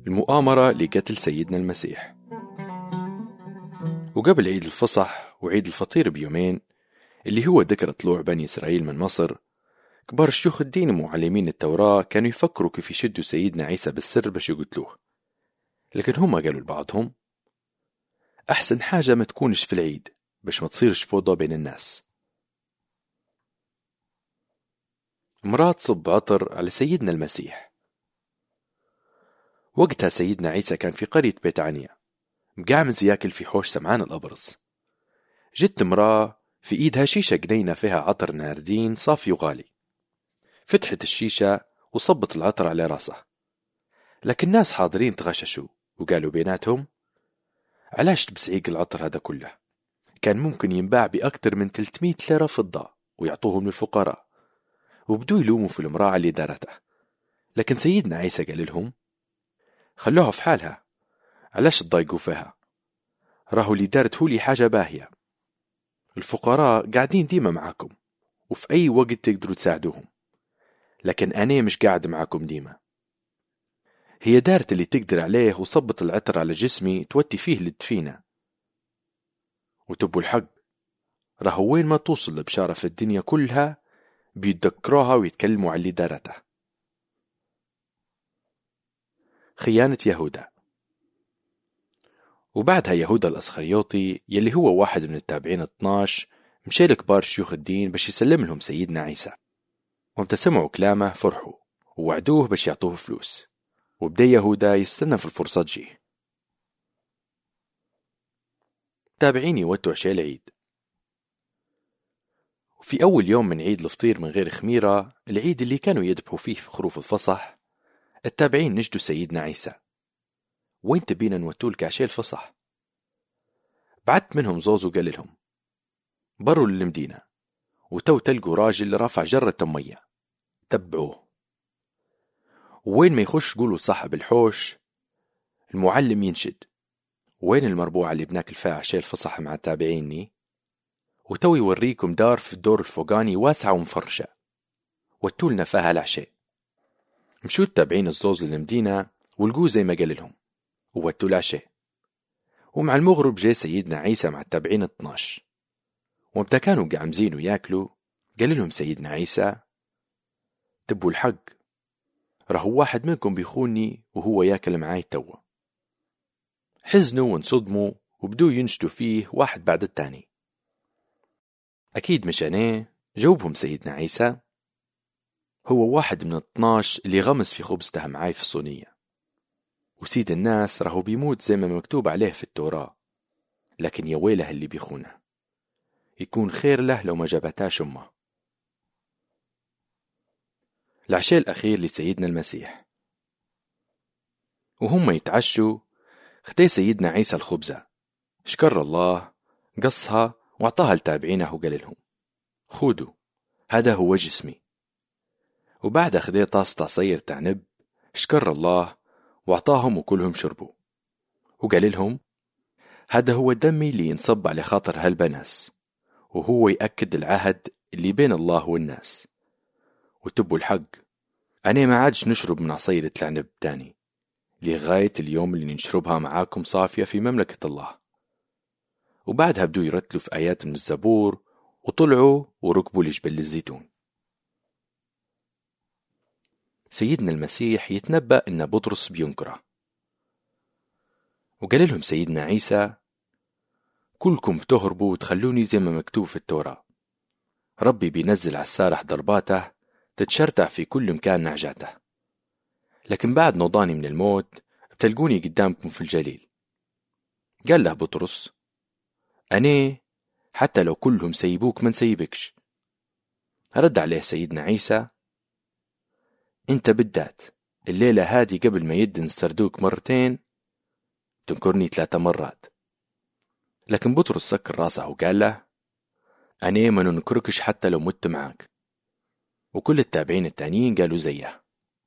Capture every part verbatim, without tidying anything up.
المؤامرة لقتل سيدنا المسيح. وقبل عيد الفصح وعيد الفطير بيومين، اللي هو ذكرى طلوع بني إسرائيل من مصر، كبار شيوخ الدين ومعلمين التوراة كانوا يفكروا كيف يشدوا سيدنا عيسى بالسر باش يقتلوه. لكن هم قالوا لبعضهم أحسن حاجة ما تكونش في العيد باش ما تصيرش فوضى بين الناس. مرات تصب عطر على سيدنا المسيح. وقتها سيدنا عيسى كان في قرية بيت عنيا مقعمز ياكل في حوش سمعان الأبرص. جت امرأة في إيدها شيشة جنينة فيها عطر ناردين صافي وغالي. فتحت الشيشة وصبت العطر على راسه. لكن الناس حاضرين تغششوا وقالوا بيناتهم علاش تبسعيق العطر هذا كله؟ كان ممكن ينباع بأكثر من ثلاثمائة ليرة فضة ويعطوهم للفقراء. وبدوا يلوموا في المرأة اللي دارته. لكن سيدنا عيسى قال لهم خلوها في حالها، علاش تضايقوا فيها؟ راهو اللي دارت هو لي حاجة باهية. الفقراء قاعدين ديما معاكم وفي أي وقت تقدروا تساعدوهم، لكن أنا مش قاعد معاكم ديما. هي دارت اللي تقدر عليه وصبت العطر على جسمي توتي فيه للدفينة. وتبوا الحق، راهو وين ما توصل البشارة في الدنيا كلها بيتذكروها ويتكلموا على اللي دارته. خيانة يهودا. وبعدها يهودا الأسخريوطي يلي هو واحد من التابعين اثناش مشي لكبار شيوخ الدين باش يسلم لهم سيدنا عيسى. ومتى سمعوا كلامه فرحوا ووعدوه باش يعطوه فلوس. وبدأ يهودا يستنى في الفرصة تجي. تابعين يوتوا عشاء العيد. وفي أول يوم من عيد الفطير من غير خميرة، العيد اللي كانوا يذبحوا فيه في خروف الفصح، التابعين نجدوا سيدنا عيسى. وين تبينا نوتولك عشاء الفصح؟ بعت منهم زوز وقال لهم بروا للمدينة وتو تلقوا راجل رافع جرة مية، تبعوه. وين ما يخش قولوا صاحب الحوش المعلم ينشد وين المربوعة اللي بناكل فيها عشاء الفصح مع تابعيني؟ وتو يوريكم دار في الدور الفوقاني واسعة ومفرشة، وتولنا فيها العشاء. مشوا التابعين الزوز للمدينة ولقوا زي ما قال لهم ووتوا العشاء. ومع المغرب جاء سيدنا عيسى مع التابعين اثناش. ومتى كانوا قاعمزين وياكلوا قال لهم سيدنا عيسى تبوا الحق، راهو واحد منكم بيخوني وهو ياكل معاي توا. حزنوا وانصدموا وبدوا ينشدوا فيه واحد بعد التاني. أكيد مش أنا، جاوبهم سيدنا عيسى، هو واحد من اثناش اللي غمس في خبزته معاي في الصينية. وسيد الناس راهو بيموت زي ما مكتوب عليه في التوراة، لكن يا ويله اللي بيخونه، يكون خير له لو ما جابتاش أمه. العشاء الأخير لسيدنا المسيح. وهم يتعشوا اختي سيدنا عيسى الخبزة، شكر الله، قصها واعطاها لتابعينه وقال لهم خودوا هذا هو جسمي. وبعد اخذي طاسة عصير تعنب، شكر الله واعطاهم وكلهم شربوا. وقال لهم هذا هو دمي اللي ينصب على خاطر هالبناس، وهو يأكد العهد اللي بين الله والناس. وتبوا الحق، أنا ما عادش نشرب من عصيرة العنب تاني لغاية اليوم اللي نشربها معاكم صافية في مملكة الله. وبعدها بدوا يرتلوا في آيات من الزبور وطلعوا وركبوا لجبل الزيتون. سيدنا المسيح يتنبأ إن بطرس بينكره. وقال لهم سيدنا عيسى كلكم بتهربوا وتخلوني زي ما مكتوب في التوراة. ربي بينزل على السارح ضرباته تتشرتع في كل مكان نعجاته، لكن بعد نوضاني من الموت بتلقوني قدامكم في الجليل. قال له بطرس أنا حتى لو كلهم سيبوك من سيبكش. رد عليه سيدنا عيسى انت بالذات الليلة هادي قبل ما يدن سردوك مرتين تنكرني ثلاثة مرات. لكن بطرس سكر راسه وقال له أنا ما ننكركش حتى لو مت معاك. وكل التابعين التانيين قالوا زيه.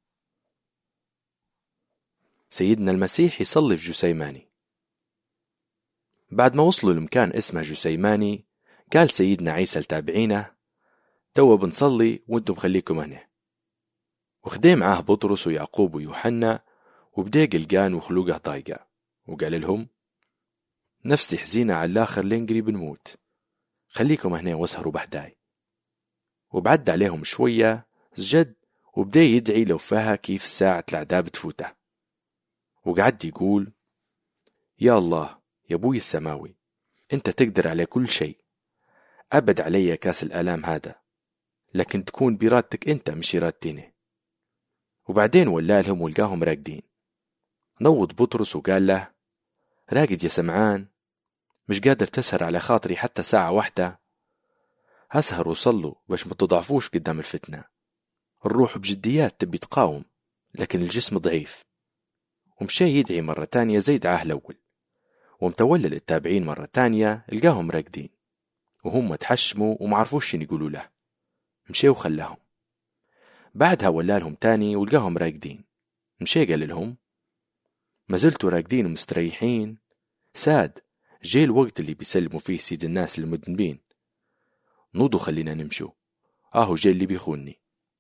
سيدنا المسيح يصلي في جسيماني. بعد ما وصلوا لمكان اسمه جسيماني، قال سيدنا عيسى لتابعينه توا بنصلي وانتم خليكم هنا. وخدي معاه بطرس ويعقوب ويوحنا وبدأ قلقان وخلوقه طايقة، وقال لهم: نفسي حزينة على الآخر لين قريب نموت، خليكم هنا واسهروا بحداي. وبعد عليهم شوية سجد وبدأ يدعي لو فيها كيف ساعة العذاب تفوته، وقعد يقول: يا الله يا أبوي السماوي، أنت تقدر على كل شيء، أبد علي كاس الآلام هذا، لكن تكون بإرادتك أنت مش إرادتيني. وبعدين ولالهم ولقاهم راقدين. نوض بطرس وقال له: راقد يا سمعان، مش قادر تسهر على خاطري حتى ساعة واحدة؟ هسهر وصلوا باش ما تضعفوش قدام الفتنة. الروح بجديات تبي تقاوم، لكن الجسم ضعيف. ومشي يدعي مرة تانية زي دعاه الأول، ومتولى للتابعين مرة تانية لقاهم راقدين، وهم تحشموا ومعرفوش شين يقولوا له. مشي وخلاهم. بعدها ولالهم تاني ولقاهم راقدين. مشي قال لهم: ما زلتوا راقدين ومستريحين؟ ساد، جاي الوقت اللي بيسلموا فيه سيد الناس المذنبين. نوضوا خلينا نمشوا، آهو جاي اللي بيخوني.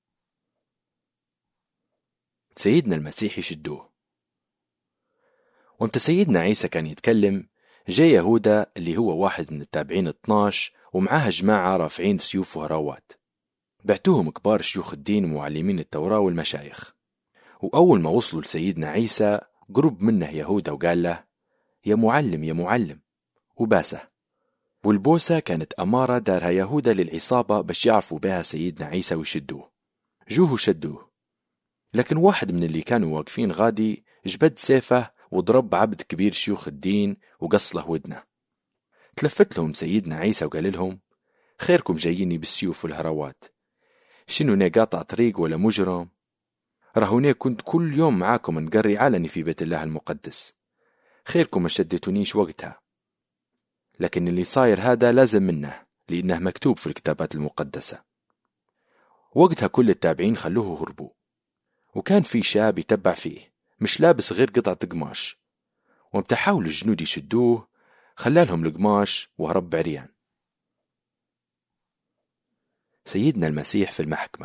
سيدنا المسيح يشدوه. وانت سيدنا عيسى كان يتكلم، جاء يهودا اللي هو واحد من التابعين اثناش ومعاه جماعة رافعين سيوف وهراوات، بعتوهم كبار شيوخ الدين ومعلمين التوراة والمشايخ. وأول ما وصلوا لسيدنا عيسى قرب منه يهودا وقال له: يا معلم يا معلم، وباسه. والبوسة كانت أمارة دارها يهودا للعصابة باش يعرفوا بها سيدنا عيسى ويشدوه. جوه شدوه، لكن واحد من اللي كانوا واقفين غادي جبد سيفه وضرب عبد كبير شيوخ الدين وقص له ودنه. تلفت لهم سيدنا عيسى وقال لهم: خيركم جاييني بالسيوف والهراوات، شنو نا قاطع طريق ولا مجرم؟ رهوني كنت كل يوم معاكم نقري علني في بيت الله المقدس، خيركم ما شدتونيش وقتها. لكن اللي صاير هذا لازم منه، لأنه مكتوب في الكتابات المقدسة. وقتها كل التابعين خلوه هربوا، وكان في شاب يتبع فيه مش لابس غير قطعة قماش، ومتحاول الجنود يشدوه، خلالهم القماش وهرب بعريان. سيدنا المسيح في المحكمة.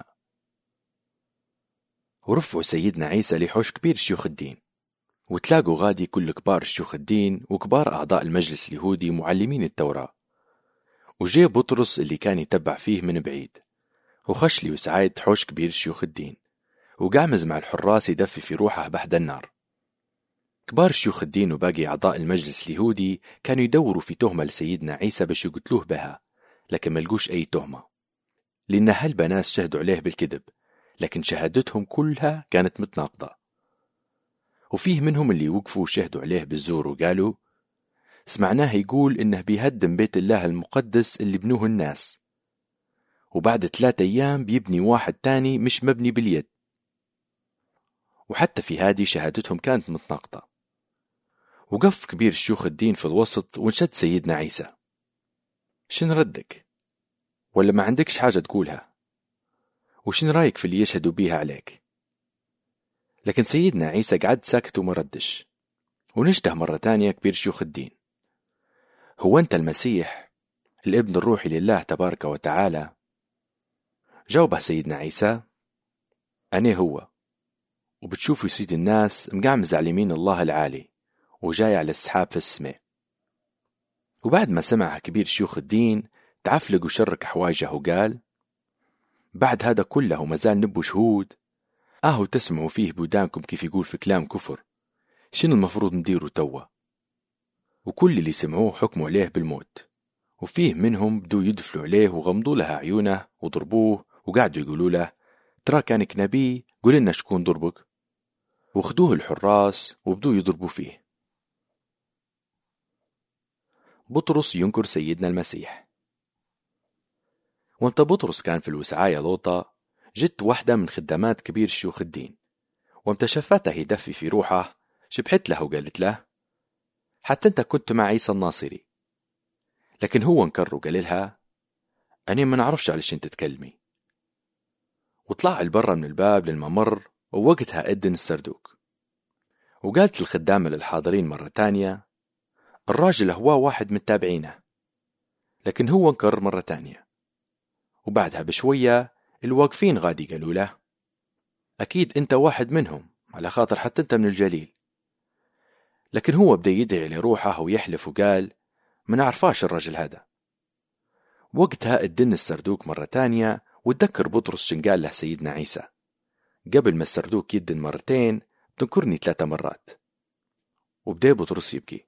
ورفعوا سيدنا عيسى لحوش كبير شيوخ الدين، وتلاقوا غادي كل كبار شيوخ الدين وكبار أعضاء المجلس اليهودي معلمين التوراة. وجاء بطرس اللي كان يتبع فيه من بعيد، وخش لي وسعايد حوش كبير شيوخ الدين، وقعمز مع الحراس يدفي في روحه بحد النار. كبار شيوخ الدين وباقي أعضاء المجلس اليهودي كانوا يدوروا في تهمة لسيدنا عيسى باش يقتلوه بها، لكن ملقوش أي تهمة، لأن هالبناس شهدوا عليه بالكذب، لكن شهادتهم كلها كانت متناقضة. وفيه منهم اللي وقفوا وشهدوا عليه بالزور وقالوا: سمعناه يقول إنه بيهدم بيت الله المقدس اللي بنوه الناس، وبعد ثلاثة أيام بيبني واحد تاني مش مبني باليد. وحتى في هذه شهادتهم كانت متناقضة. وقف كبير شيوخ الدين في الوسط ونشد سيدنا عيسى: شن ردك؟ ولا ما عندكش حاجة تقولها؟ وشن رايك في اللي يشهدوا بيها عليك؟ لكن سيدنا عيسى قعد ساكت وما ردش. ونشده مرة تانية كبير شيوخ الدين: هو أنت المسيح الابن الروحي لله تبارك وتعالى؟ جاوبه سيدنا عيسى: أنا هو، وبتشوفوا سيد الناس مقعمز على يمين الله العالي وجاي على السحاب في السماء. وبعد ما سمعها كبير شيوخ الدين تعفلق وشرك حوايجه وقال: بعد هذا كله مازال نبو شهود؟ آهو تسمعوا فيه بودانكم كيف يقول في كلام كفر، شنو المفروض نديروا توا؟ وكل اللي سمعوه حكموا عليه بالموت. وفيه منهم بدوا يدفلوا عليه وغمضوا لها عيونه وضربوه، وقعدوا يقولوا له: ترى كانك نبي، قول لنا شكون ضربك. وخدوه الحراس وبدوا يضربوا فيه. بطرس ينكر سيدنا المسيح. وانت بطرس كان في الوسعاية لوطة، جت واحدة من خدامات كبير شيوخ الدين، وامت شفته يدفي في روحه، شبحت له وقالت له: حتى انت كنت مع عيسى الناصري. لكن هو انكر وقال لها: أنا ما نعرفش على شين تتكلمي. وطلع البرة من الباب للممر، ووقتها أدن السردوك. وقالت الخدامة للحاضرين مرة تانية: الراجل هو واحد من التابعينه. لكن هو انكر مرة تانية. وبعدها بشوية الواقفين غادي قالوا له: أكيد أنت واحد منهم على خاطر حتى أنت من الجليل. لكن هو بدأ يدعي لروحه ويحلف وقال ما نعرفاش الرجل هذا. وقتها ادن السردوك مرة تانية وتذكر بطرس شن قال له سيدنا عيسى قبل ما السردوك يدن مرتين تذكرني ثلاثة مرات. وبدأ بطرس يبكي.